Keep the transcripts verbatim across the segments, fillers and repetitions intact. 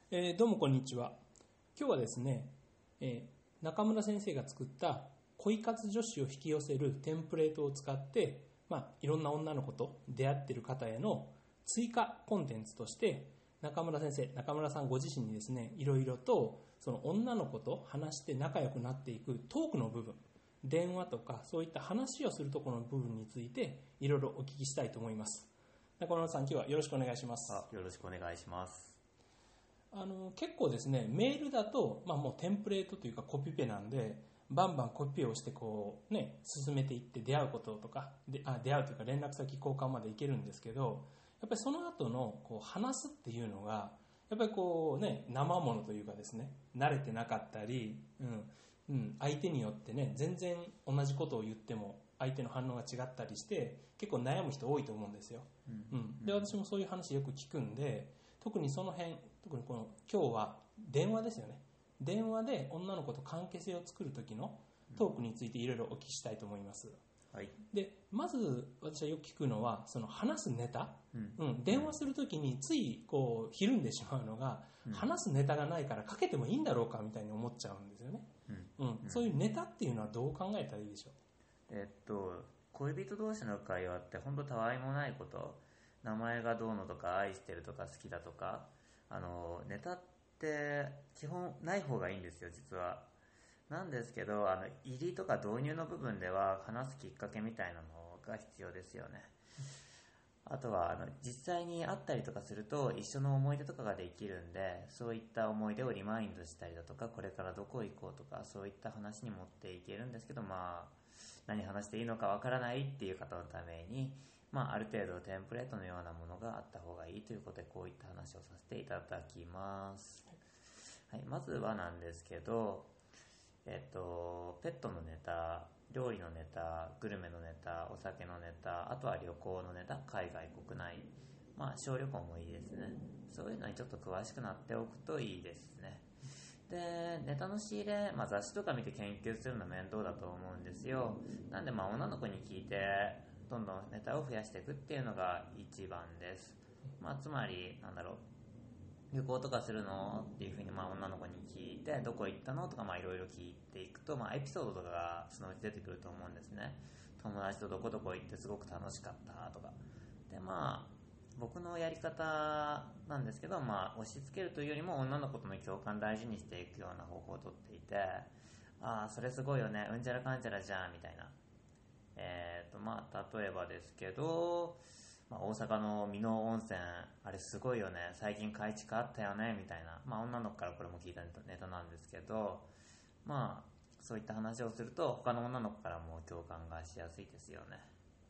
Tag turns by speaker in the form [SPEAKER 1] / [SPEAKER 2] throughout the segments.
[SPEAKER 1] えーどうもこんにちは。今日はですね、えー中村先生が作った恋活女子を引き寄せるテンプレートを使って、まあ、いろんな女の子と出会っている方への追加コンテンツとして、中村先生、中村さんご自身にですね、いろいろとその女の子と話して仲良くなっていくトークの部分、電話とかそういった話をするところの部分についていろいろお聞きしたいと思います。中村さん、今日はよろしくお願いします。
[SPEAKER 2] あ、よろしくお願いします。
[SPEAKER 1] あの結構ですね、メールだと、まあ、もうテンプレートというかコピペなんで、バンバンコピペをしてこう、ね、進めていって出会うこととかであ出会うというか連絡先交換までいけるんですけど、やっぱりその後のこう話すっていうのがやっぱりこう、ね、生ものというかですね、慣れてなかったり、うんうん、相手によってね、全然同じことを言っても相手の反応が違ったりして結構悩む人多いと思うんですよ、うんうん、で私もそういう話よく聞くんで、特にその辺、特にこの今日は電話ですよね。電話で女の子と関係性を作る時のトークについていろいろお聞きしたいと思います。
[SPEAKER 2] はい。
[SPEAKER 1] でまず私はよく聞くのは、その話すネタ、
[SPEAKER 2] うん
[SPEAKER 1] うん、電話する時についこうひるんでしまうのが、うん、話すネタがないからかけてもいいんだろうかみたいに思っちゃうんですよね、うんうんうん、そういうネタっていうのはどう考えたらいいでしょう。
[SPEAKER 2] えっと恋人同士の会話って本当たわいもないこと、名前がどうのとか愛してるとか好きだとか、あのネタって基本ない方がいいんですよ、実は。なんですけど、あの入りとか導入の部分では話すきっかけみたいなのが必要ですよね。あとはあの実際に会ったりとかすると一緒の思い出とかができるんで、そういった思い出をリマインドしたりだとか、これからどこ行こうとか、そういった話に持っていけるんですけど、まあ何話していいのかわからないっていう方のために、まあ、ある程度テンプレートのようなものがあった方がいいということで、こういった話をさせていただきます。はい、まずはなんですけど、えっと、ペットのネタ、料理のネタ、グルメのネタ、お酒のネタ、あとは旅行のネタ、海外、国内、まあ、小旅行もいいですね。そういうのにちょっと詳しくなっておくといいですね。で、ネタの仕入れ、まあ、雑誌とか見て研究するの面倒だと思うんですよ。なんで、まあ、女の子に聞いて、どんどんネタを増やしていくっていうのが一番です。まあ、つまり、なんだろう、旅行とかするのっていうふうにまあ女の子に聞いて、どこ行ったのとかまあいろいろ聞いていくと、まあエピソードとかがそのうち出てくると思うんですね。友達とどこどこ行ってすごく楽しかったとか。でまあ僕のやり方なんですけど、まあ押し付けるというよりも女の子との共感大事にしていくような方法をとっていて、ああそれすごいよね、うんちゃらかんちゃらじゃんみたいな。えーとまあ例えばですけど、まあ、大阪の箕面温泉あれすごいよね、最近改築あったよねみたいな、まあ女の子からこれも聞いたネタなんですけど、まあそういった話をすると他の女の子からも共感がしやすいですよね。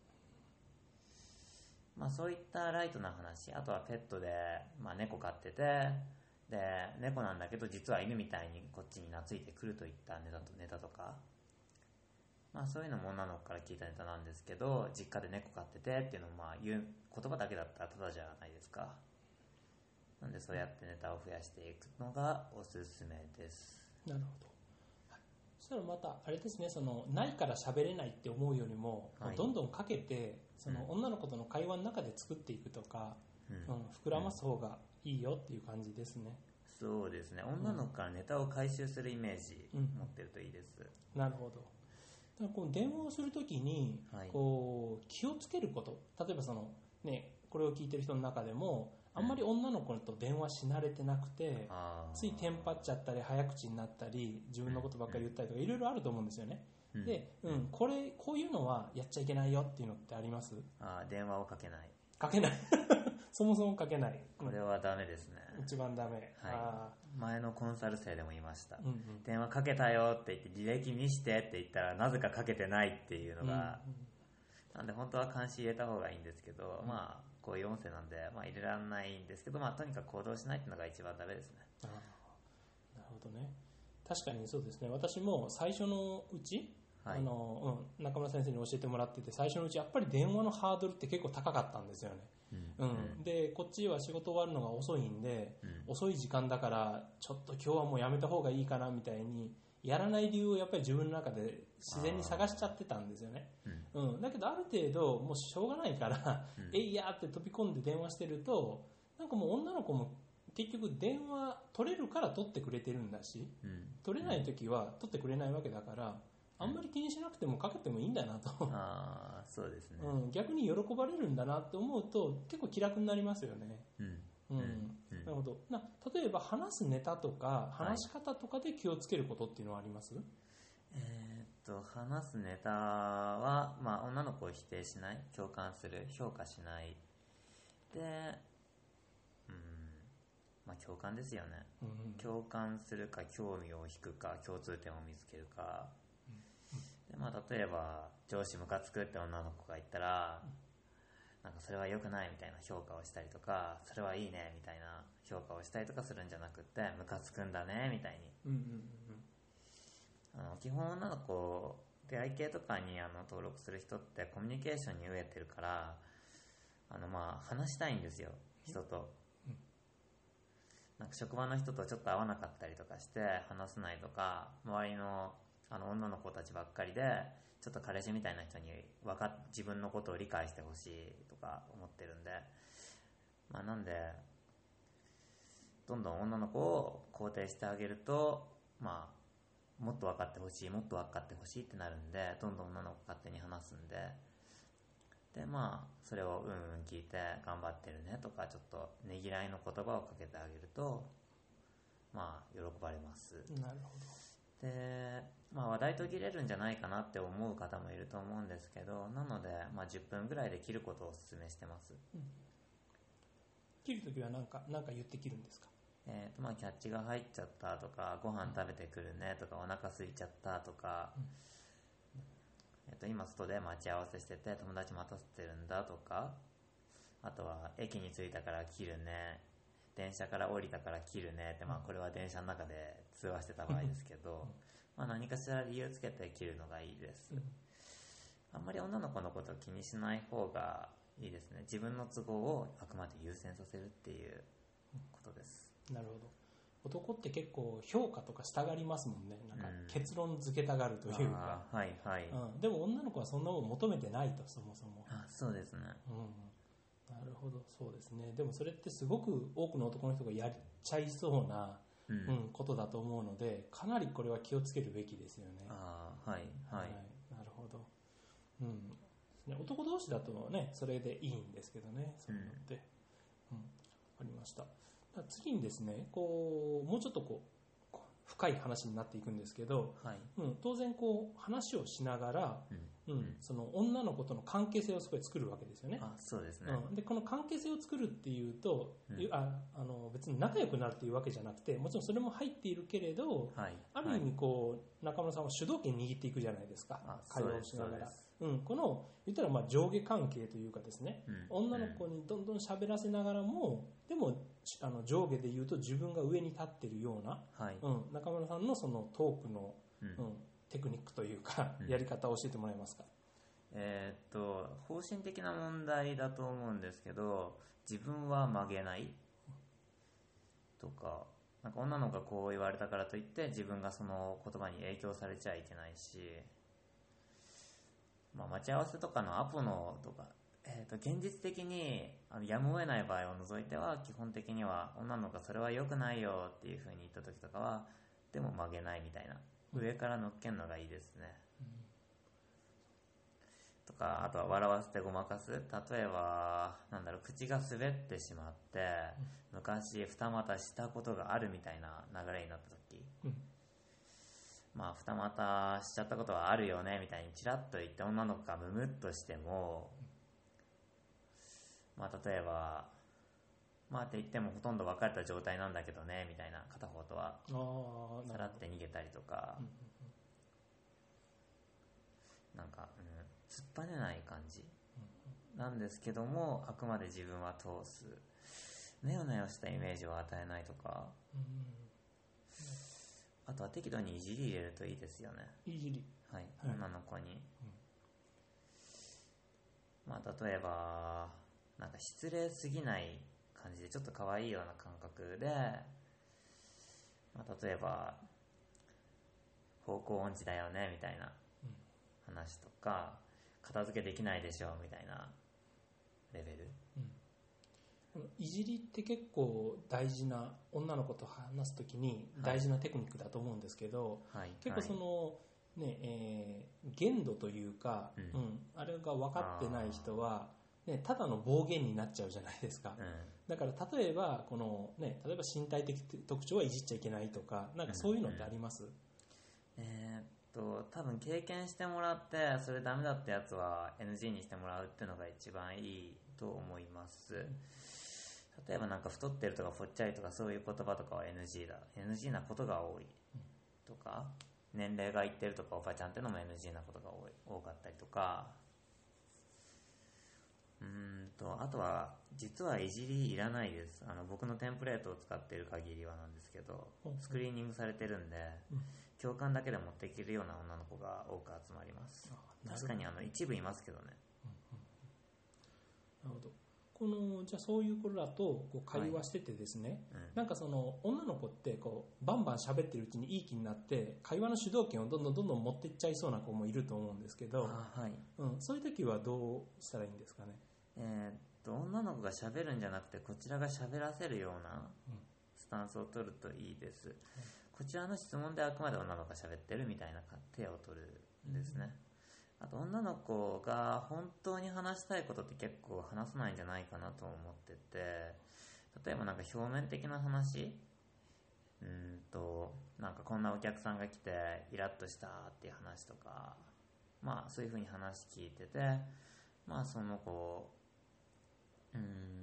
[SPEAKER 2] まあそういったライトな話、あとはペットで、まあ、猫飼ってて、で猫なんだけど実は犬みたいにこっちに懐いてくるといったネタとネタとか、まあそういうのも女の子から聞いたネタなんですけど、実家で猫飼っててっていうのもまあ言う言葉だけだったらただじゃないですか。なんでそうやってネタを増やしていくのがおすすめです。
[SPEAKER 1] なるほど。そしたらまたあれですね、そのないから喋れないって思うよりも、はい、どんどんかけてその女の子との会話の中で作っていくとか、うんうん、膨らます方がいいよっていう感じですね。
[SPEAKER 2] そうですね、女の子からネタを回収するイメージ持ってるといいです、
[SPEAKER 1] うん、なるほど。だからこう電話をするときにこう気をつけること、例えばその、ね、これを聞いてる人の中でもあんまり女の子と電話し慣れてなくて、うん、ついテンパっちゃったり早口になったり自分のことばっかり言ったりとかいろいろあると思うんですよね、うん、で、うん、これこういうのはやっちゃいけないよっていうのってあります？
[SPEAKER 2] あ、電話をかけない。
[SPEAKER 1] かけないそもそもかけない。
[SPEAKER 2] これはダメですね。
[SPEAKER 1] 一番ダメ、
[SPEAKER 2] はい、あ、前のコンサル生でも言いました、うんうん、電話かけたよって言って履歴見してって言ったらなぜかかけてないっていうのが、うんうん、なんで本当は監視入れた方がいいんですけど、うん、まあこういう音声なんで、まあ、入れられないんですけど、まあ、とにかく行動しないっていうのが一番ダメですね。
[SPEAKER 1] あ、なるほどね。確かにそうですね。私も最初のうち、はい、あのうん、中村先生に教えてもらってて、最初のうちやっぱり電話のハードルって結構高かったんですよね、うんうん、でこっちは仕事終わるのが遅いんで、うん、遅い時間だからちょっと今日はもうやめた方がいいかなみたいにやらない理由をやっぱり自分の中で自然に探しちゃってたんですよね、うんうん、だけどある程度もうしょうがないから、うん、えいやーって飛び込んで電話してるとなんかもう女の子も結局電話取れるから取ってくれてるんだし、
[SPEAKER 2] うん、
[SPEAKER 1] 取れない時は取ってくれないわけだから、あんまり気にしなくてもかけてもいいんだなと、
[SPEAKER 2] ああそうですね、
[SPEAKER 1] うん、逆に喜ばれるんだなって思うと結構気楽になりますよね。
[SPEAKER 2] うん
[SPEAKER 1] うんうん、なるほど。な例えば話すネタとか話し方とかで気をつけることっていうのはあります？はい、
[SPEAKER 2] えー、っと話すネタは、まあ、女の子を否定しない、共感する、評価しないで、うん、まあ共感ですよね、うん、共感するか興味を引くか共通点を見つけるか、うんでまあ、例えば上司ムカつくって女の子が言ったら、うんなんかそれは良くないみたいな評価をしたりとか、それはいいねみたいな評価をしたりとかするんじゃなくて、ムカつくんだねみたいに、うんうんうん、あの基本女の子出会い系とかにあの登録する人ってコミュニケーションに飢えてるから、あのまあ話したいんですよ、人と、うん、なんか職場の人とちょっと合わなかったりとかして話せないとか、周りのあの女の子たちばっかりでちょっと彼氏みたいな人に分かっ自分のことを理解してほしいとか思ってるんで、まあ、なんでどんどん女の子を肯定してあげると、まあ、もっと分かってほしいもっと分かってほしいってなるんで、どんどん女の子勝手に話すんで、でまあそれをうんうん聞いて頑張ってるねとかちょっとねぎらいの言葉をかけてあげるとまあ喜ばれます。
[SPEAKER 1] なるほど。
[SPEAKER 2] でまあ、話題途切れるんじゃないかなって思う方もいると思うんですけど、なので、まあ、じゅっぷんぐらいで切ることをお勧めしてます、うん、
[SPEAKER 1] 切るときは何か何か言って切るんですか？
[SPEAKER 2] えーとまあ、キャッチが入っちゃったとか、ご飯食べてくるねとか、お腹空いちゃったとか、うんえーと今外で待ち合わせしてて友達待たせてるんだとか、あとは駅に着いたから切るね、電車から降りたから切るねって、まあ、これは電車の中で通話してた場合ですけど、まあ、何かしら理由つけて切るのがいいです、うん、あんまり女の子のことを気にしない方がいいですね。自分の都合をあくまで優先させるっていうことです、
[SPEAKER 1] うん、なるほど。男って結構評価とかしたがりますもんね。なんか結論付けたがるというか、
[SPEAKER 2] うん、はいはい、
[SPEAKER 1] うん、でも女の子はそんなもん求めてないと、そもそも。
[SPEAKER 2] あそうですね、
[SPEAKER 1] うん、なるほど、そうですね。でもそれってすごく多くの男の人がやっちゃいそうなうんうん、ことだと思うので、かなりこれは気をつけるべきですよね。
[SPEAKER 2] あはいはい、はい、
[SPEAKER 1] なるほど、うん、男同士だとねそれでいいんですけどね、そういうのって、うんうん、ありました。次にですね、こうもうちょっとこう深い話になっていくんですけど、はいうん、当然こう話をしながら、うんうん、その女の子との関係性をそこで作るわけですよね。
[SPEAKER 2] あそうですね、
[SPEAKER 1] うん、でこの関係性を作るっていうと、うん、ああの別に仲良くなるっていうわけじゃなくて、もちろんそれも入っているけれど、はい、ある意味こう、はい、中村さんは主導権握っていくじゃないですか、会話をしながら。うん、この言ったらまあ上下関係というかですね、うん、女の子にどんどん喋らせながらも、でもあの上下で言うと自分が上に立っているような、はいうん、中村さんのそのトークの、うんうん、テクニックというか、うん、やり方を教えてもらえますか？
[SPEAKER 2] えー、っと方針的な問題だと思うんですけど、自分は曲げないとか、なんか女の子がこう言われたからといって自分がその言葉に影響されちゃいけないし、まあ、待ち合わせとかのアポのとか、えー、と現実的にあのやむを得ない場合を除いては基本的には女の子がそれは良くないよっていう風に言った時とかはでも曲げないみたいな、上から乗っけるのがいいですね、うんとか、あとは笑わせてごまかす。例えばなんだろう、口が滑ってしまって、うん、昔二股したことがあるみたいな流れになった時、うん、まあ二股しちゃったことはあるよねみたいにチラッと言って女の子がムムッとしても、まあ例えばまあって言ってもほとんど別れた状態なんだけどねみたいな、片方とはさらって逃げたりとか、なんか、うん、突っぱねない感じなんですけども、あくまで自分は通す、ねよねよしたイメージを与えないとか、あとは適度にいじり入れるといいですよね。
[SPEAKER 1] いじり、
[SPEAKER 2] はい、はい、女の子に、うん、まあ例えばなんか失礼すぎない感じでちょっと可愛いような感覚で、まあ、例えば方向音痴だよねみたいな話とか、片付けできないでしょみたいなレベル、うん、
[SPEAKER 1] いじりって結構大事な、女の子と話すときに大事なテクニックだと思うんですけど、
[SPEAKER 2] はい、
[SPEAKER 1] 結構その、ねえー、限度というか、うんうん、あれが分かってない人は、ね、ただの暴言になっちゃうじゃないですか、うん、だから例えばこの、ね、例えば身体的特徴はいじっちゃいけないとか、なんかそういうのってあります？
[SPEAKER 2] うんうん、えー、っと多分経験してもらってそれダメだったやつは エヌジー にしてもらうっていうのが一番いいと思います、うん、例えばなんか太ってるとかぽっちゃりとかそういう言葉とかは エヌジー だ エヌジー なことが多いとか、年齢がいってるとかおばちゃんっていうのも エヌジー なことが多い多かったりとか、うーんとあとは実はいじりいらないです。あの僕のテンプレートを使っている限りはなんですけど、スクリーニングされてるんで、うん、共感だけで持っていけるような女の子が多く集まります。確かにあの一部いますけどね、
[SPEAKER 1] うんうん、なるほど。このじゃあそういう子らとこう会話しててですね、はい、うん、なんかその女の子ってこうバンバン喋ってるうちにいい気になって会話の主導権をどんどんどんどん持っていっちゃいそうな子もいると思うんですけど、
[SPEAKER 2] あ、はい、
[SPEAKER 1] うん、そういう時はどうしたらいいんですかね。
[SPEAKER 2] えー、っと女の子が喋るんじゃなくてこちらが喋らせるようなスタンスを取るといいです、うん、こちらの質問であくまで女の子が喋ってるみたいな手を取るんですね、うん、あと女の子が本当に話したいことって結構話さないんじゃないかなと思ってて、例えばなんか表面的な話、うーんとなんかこんなお客さんが来てイラッとしたっていう話とか、まあそういう風に話聞いてて、まあその子うーん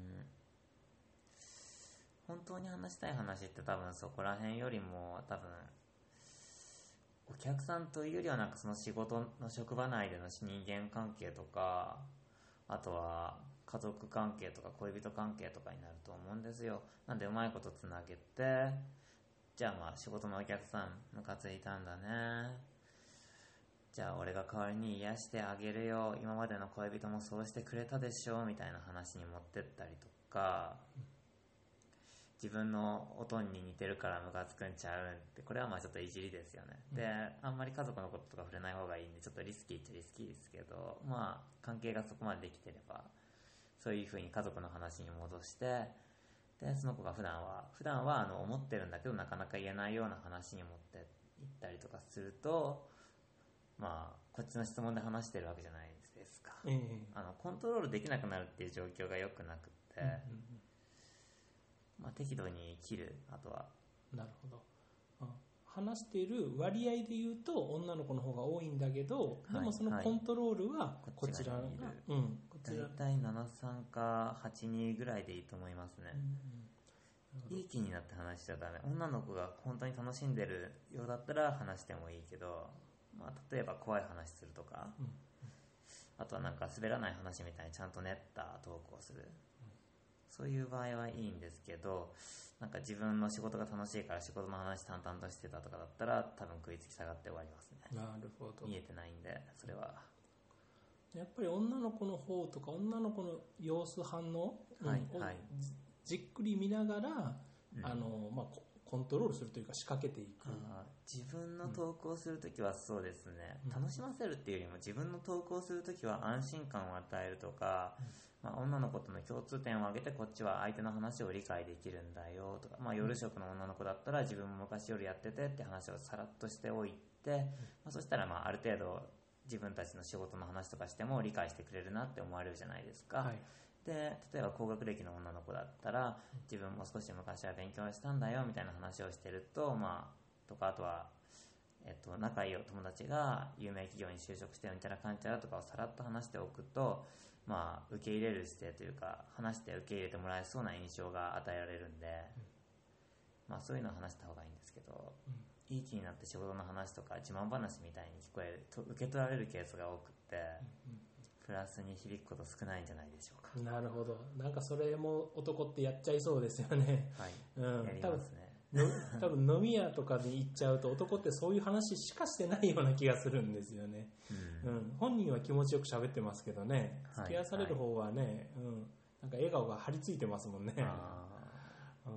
[SPEAKER 2] 本当に話したい話って多分そこら辺よりも多分お客さんというよりはなんかその仕事の職場内での人間関係とか、あとは家族関係とか恋人関係とかになると思うんですよ。なんでうまいことつなげて、じゃあまあ仕事のお客さんムカついたんだね、じゃあ俺が代わりに癒してあげるよ、今までの恋人もそうしてくれたでしょみたいな話に持ってったりとか、自分のおとんに似てるからムカつくんちゃうんって、これはまあちょっといじりですよね、うん、であんまり家族のこととか触れない方がいいんでちょっとリスキーっちゃリスキーですけど、まあ関係がそこまでできてればそういう風に家族の話に戻して、でその子が普段は普段はあの思ってるんだけどなかなか言えないような話に持っていったりとかすると、まあこっちの質問で話してるわけじゃないですか、えー、あのコントロールできなくなるっていう状況が良くなくて、うんうんうん、まあ、適度に切る。あとは
[SPEAKER 1] なるほど、うん、話している割合で言うと女の子の方が多いんだけど、はい、でもそのコントロールはこちらが、はい、うん、こちら
[SPEAKER 2] 大体ななさんかはちにぐらいでいいと思いますね、うんうん、いい気になって話しちゃダメ。女の子が本当に楽しんでるようだったら話してもいいけど、まあ、例えば怖い話するとか、うんうん、あとはなんか滑らない話みたいにちゃんと練ったトークをする、そういう場合はいいんですけど、なんか自分の仕事が楽しいから仕事の話淡々としてたとかだったら多分食いつき下がって終わりますね。
[SPEAKER 1] なるほど。
[SPEAKER 2] 見えてないんでそれは
[SPEAKER 1] やっぱり女の子の方とか女の子の様子反応、はいうんはい、じっくり見ながら、うんあのまあ、コントロールするというか仕掛けていく。
[SPEAKER 2] あ自分の投稿するときはそうですね、うん、楽しませるっていうよりも自分の投稿するときは安心感を与えるとか、うんまあ、女の子との共通点を挙げてこっちは相手の話を理解できるんだよとか、まあ、夜食の女の子だったら自分も昔夜やっててって話をさらっとしておいて、うんまあ、そしたらまあある程度自分たちの仕事の話とかしても理解してくれるなって思われるじゃないですか、はい、で例えば高学歴の女の子だったら自分も少し昔は勉強したんだよみたいな話をしてると、まあとかあとは、えっと、仲いいお友達が有名企業に就職してうんちゃらかんちゃらとかをさらっと話しておくと、まあ、受け入れる姿勢というか話して受け入れてもらえそうな印象が与えられるんで、まあ、そういうのを話した方がいいんですけど、いい気になって仕事の話とか自慢話みたいに聞こえると受け取られるケースが多くて、プラスに響くこと少ないんじゃないでしょうか。
[SPEAKER 1] なるほど。なんかそれも男ってやっちゃいそうですよね。
[SPEAKER 2] はい、
[SPEAKER 1] うん、
[SPEAKER 2] やりますね。
[SPEAKER 1] 多分飲み屋とかに行っちゃうと男ってそういう話しかしてないような気がするんですよね、うんうん、本人は気持ちよく喋ってますけどね、付き合わされる方はね、はいうん、なんか笑顔が張り付いてますもんね。あ、うん、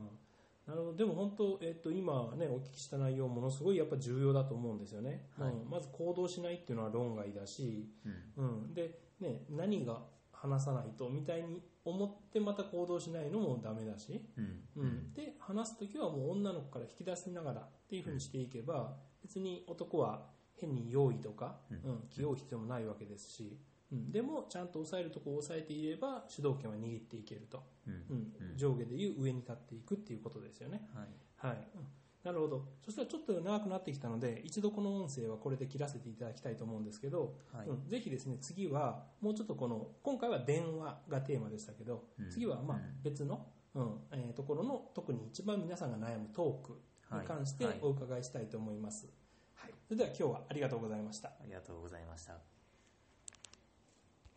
[SPEAKER 1] なるほど。でも本当、えー、と今ねお聞きした内容ものすごいやっぱ重要だと思うんですよね、はいうん、まず行動しないっていうのは論外だし、うんうん、で、ね、何が話さないとみたいに思ってまた行動しないのもダメだし、
[SPEAKER 2] うん
[SPEAKER 1] うんで話すときはもう女の子から引き出しながらっていうふうにしていけば、別に男は変に用意とか、
[SPEAKER 2] うん
[SPEAKER 1] うん、気負う必要もないわけですし、うん、でもちゃんと抑えるところを抑えていれば主導権は握っていけると、
[SPEAKER 2] うん
[SPEAKER 1] うん、上下でいう上に立っていくっていうことですよね。
[SPEAKER 2] はい
[SPEAKER 1] はい、うん、なるほど。そしたらちょっと長くなってきたので、一度この音声はこれで切らせていただきたいと思うんですけど、
[SPEAKER 2] はい
[SPEAKER 1] うん、ぜひですね、次はもうちょっとこの、今回は電話がテーマでしたけど、
[SPEAKER 2] うん
[SPEAKER 1] 次はまあ
[SPEAKER 2] うん
[SPEAKER 1] 別の、うんえーところの特に一番皆さんが悩むトークに関して
[SPEAKER 2] はいはい
[SPEAKER 1] お伺いしたいと思います。はい、それでは今日はありがとうございました。
[SPEAKER 2] ありがとうございました。